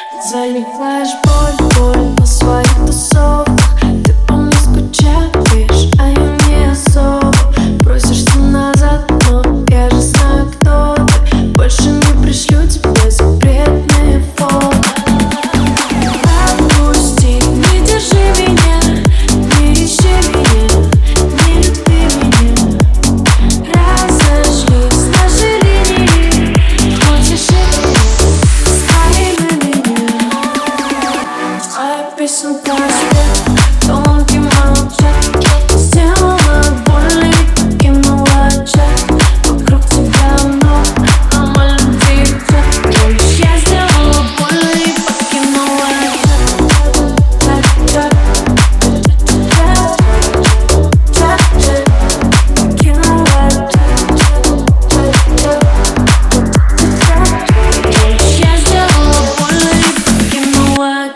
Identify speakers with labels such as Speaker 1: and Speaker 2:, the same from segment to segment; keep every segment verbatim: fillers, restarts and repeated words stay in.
Speaker 1: Заливаешь боль, боль на своих тусовках. Ты по мне скучаешь, а я не особо. Просишься назад, но я же знаю, кто ты. Больше не пришлю тебе запретные фото. Отпусти, не держи меня, не ищи меня, не люби меня. Разошлись наши линии, хочешь это, стави на меня. Твоя песенка спет, тонкий молчат. Сделала больно и покинула чат. Вокруг тебя много, а мой людей идет. Помнишь, я сделала больно и покинула чат. Покинула Помнишь, я сделала больно и покинула.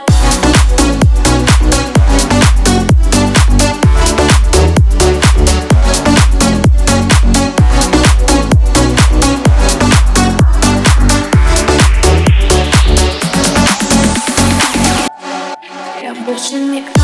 Speaker 1: Я больше не